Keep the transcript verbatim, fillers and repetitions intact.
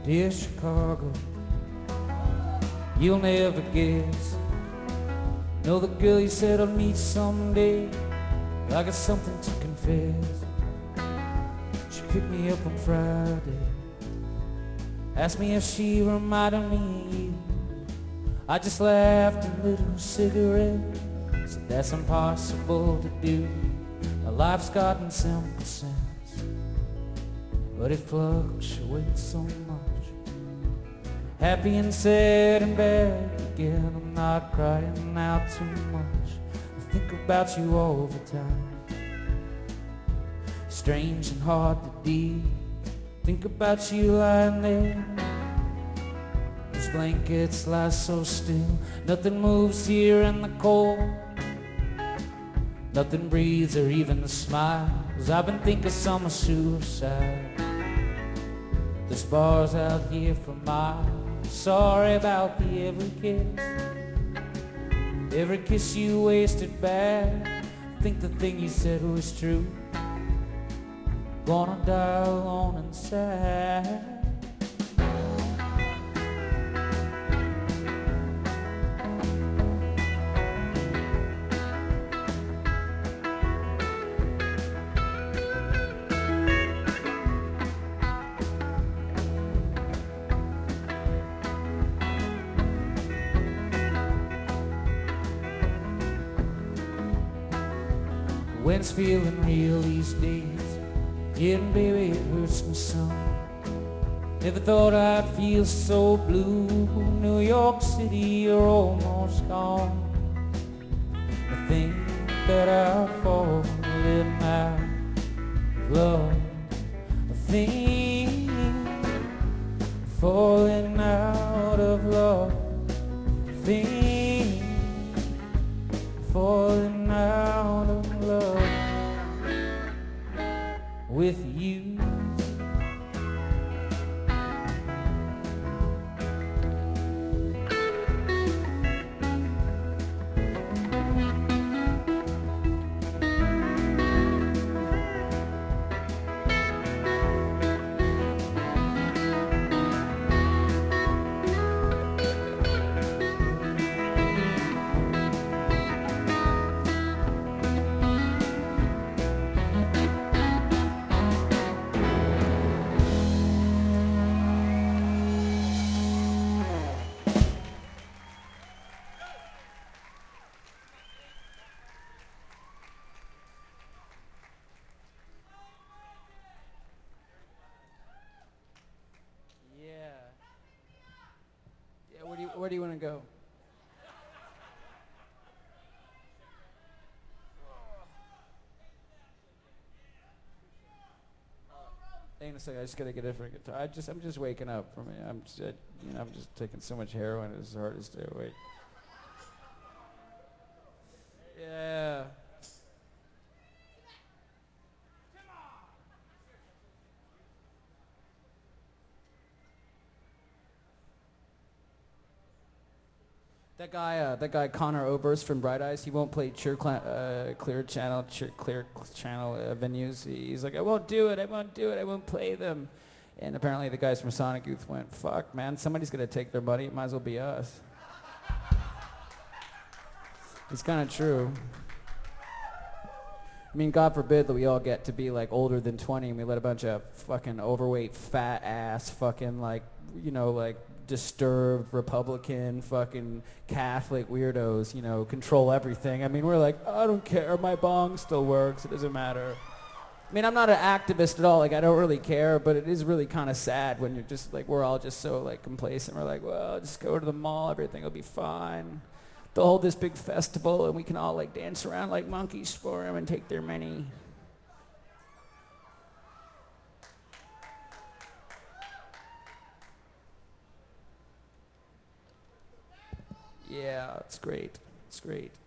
Dear Chicago, you'll never guess. Know the girl you said I'll meet someday. I got something to confess. She picked me up on Friday, asked me if she reminded me of you. I just laughed and lit a cigarette. Said that's impossible to do. My life's gotten simple sense, but it fluctuates so much. Happy and sad and bad again. I'm not crying out too much. I think about you all the time. Strange and hard to deal. Think about you lying there. Those blankets lie so still. Nothing moves here in the cold. Nothing breathes or even smiles. I've been thinking some suicide. There's bars out here for miles. Sorry about the every kiss. Every kiss you wasted bad. I think the thing you said was true. Gonna die alone and sad. When's feeling real these days? Yeah, and baby, it hurts me some. Never thought I'd feel so blue. New York City, you're almost gone. I think that I'll fall in out of love. I think falling out of love. I think falling out of love with you. Where do you, where do you want to go? Hang on a second, I just gotta get a different guitar. I just, I'm just waking up from it. I'm just, you know, I'm just taking so much heroin. It's hard to stay awake. Yeah. That guy, uh, that guy Connor Oberst from Bright Eyes, he won't play Clear, uh, clear Channel, Clear Channel uh, venues. He's like, I won't do it, I won't do it, I won't play them. And apparently the guys from Sonic Youth went, fuck, man, somebody's gonna take their money. It might as well be us. It's kind of true. I mean, God forbid that we all get to be like older than twenty and we let a bunch of fucking overweight, fat ass, fucking like, you know, like disturbed Republican fucking Catholic weirdos, you know, control everything. I mean, we're like, I don't care, my bong still works, it doesn't matter. I mean, I'm not an activist at all, like I don't really care, but it is really kind of sad when you're just like, we're all just so like complacent. We're like, well, just go to the mall, everything will be fine. They'll hold this big festival and we can all like dance around like monkeys for them and take their money. Yeah, it's great. It's great.